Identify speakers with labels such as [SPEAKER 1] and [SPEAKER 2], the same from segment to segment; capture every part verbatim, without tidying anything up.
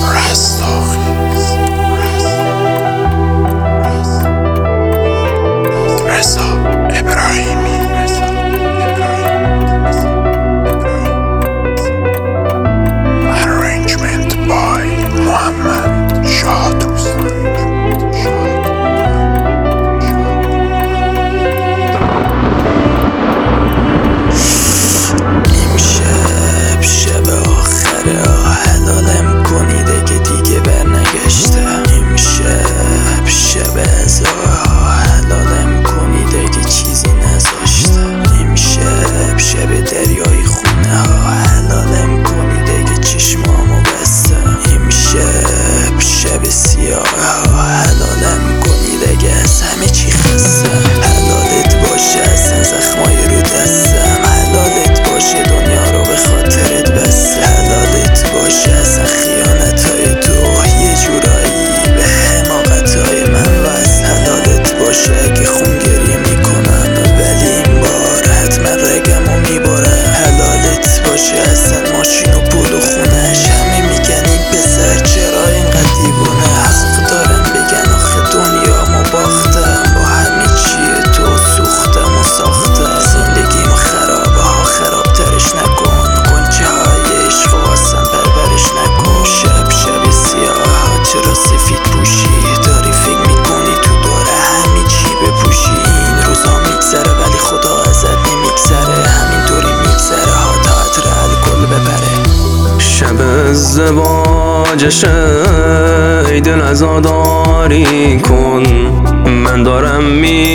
[SPEAKER 1] ازدواجش ای دل عزاداری کن، من دارم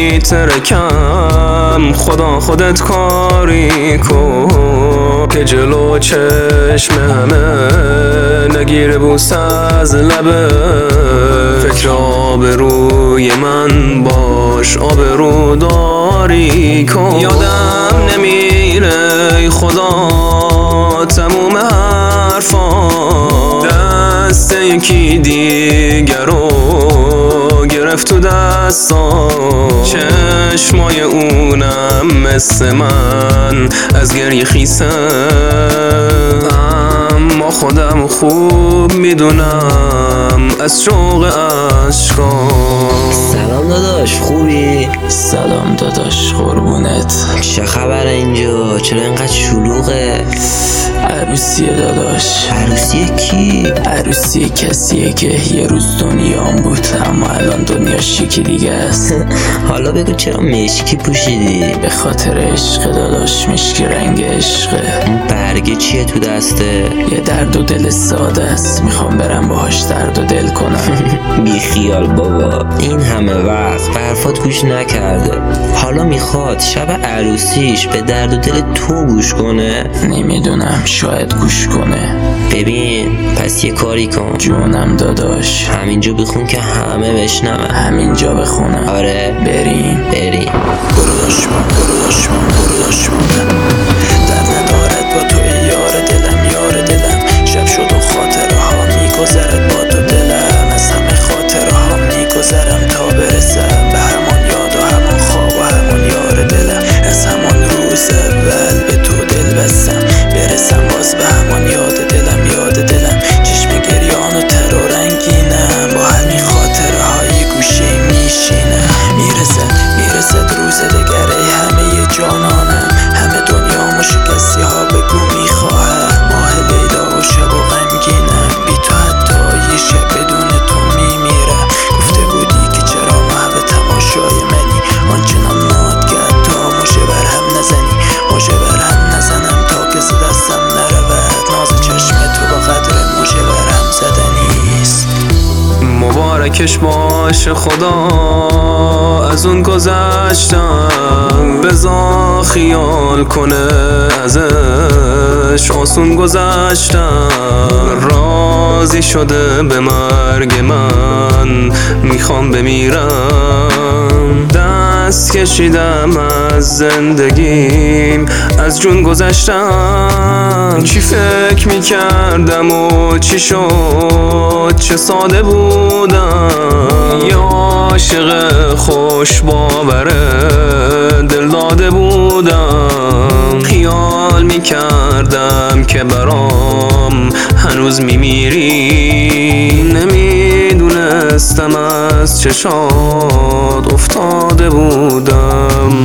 [SPEAKER 1] میترکم، خدا خودت کاری کن که جلو چشم همه نگیره بوس از لبه. فکر آبروی من باش، آبرو داری کن. یادم نمیره خدا تموم حرفا دست یکی دیگر رو گرفت تو دستا. چشمای اونم مثل من از گریه خیسه، اما خودم خوب میدونم از شوق عشقا.
[SPEAKER 2] سلام داداش، خوبی؟
[SPEAKER 3] سلام داداش، قربونت.
[SPEAKER 2] چه خبره اینجا؟ چرا اینقدر شلوغه؟
[SPEAKER 3] عروسیه داداش.
[SPEAKER 2] عروسی کی؟
[SPEAKER 3] عروسی کسیه که یه روز دنیام بود اما الان دنیاش یکی دیگه است.
[SPEAKER 2] حالا بگو چرا مشکی پوشیدی؟
[SPEAKER 3] به خاطر عشق داداش، مشکی رنگ عشقه.
[SPEAKER 2] اون برگه چیه تو دسته؟
[SPEAKER 3] یه درد و دل ساده است، میخوام برم باهاش درد و دل کنم.
[SPEAKER 2] بی خیال بابا، این همه وقت به حرفات گوش نکرده، حالا میخواد شب عروسیش به درد و دل تو گوش کنه؟
[SPEAKER 3] نمیدونم، شاید گوش کنه.
[SPEAKER 2] ببین پس یه کاری کن.
[SPEAKER 3] جونم داداش.
[SPEAKER 2] همینجا بخون که همه بشنون.
[SPEAKER 3] همینجا بخونم؟
[SPEAKER 2] آره
[SPEAKER 3] بریم
[SPEAKER 2] بریم.
[SPEAKER 3] برو داشمم، برو داشمم، برو داشمم. در ندارد با تو یار دلم، یار دلم. شب شد و خاطره ها میگذرد با تو دلم، از همه خاطره ها میگذرم تا برسم به همان یاد و همان خواب و همان یار دلم. از همان روز اول به تو دل بستم، برسم باز به همان یاد دلم، یاد دلم. چشم گریان و تر و رنگینم، با همین خاطره های گوشه میشینم. میرسد میرسد روز دگره همه جانانم، همه دنیامو شکستی ها بگو میخواهم. ماه لیلا و شب و غمگینم، بی تو حتی یه شب بدون تو میمیرم. گفته بودی که چرا محو تماشای منی، آنچنان مات کرد تا موشه بر هم نزنی. موشه بر هم نزنم تا که ز دستم نرود، ناز چشم تو با قدر موشه بر هم زدنیست.
[SPEAKER 1] مبارکش باشه خدا از اون گذشتم، بزا خیال کنه ازش آسون گذشتم. راضی شده به مرگ من، میخوام بمیرم. دست کشیدم از زندگیم، از جون گذشتم. چی فکر میکردم و چی شد، چه ساده بودم. یا عاشق خوش باوره دل داده بودم. خیال خیال میکردم که برام هنوز میمیری، نمیدونستم از چشات افتاده بودم